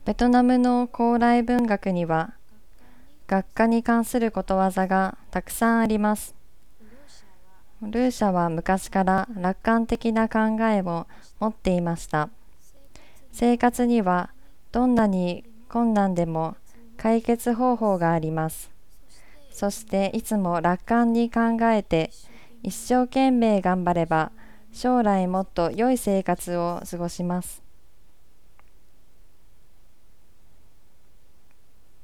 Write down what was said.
ベトナムの高麗文学には学科に関することわざがたくさんあります。ルーシャは昔から楽観的な考えを持っていました。生活にはどんなに困難でも解決方法があります。そしていつも楽観に考えて一生懸命頑張れば将来もっと良い生活を過ごします。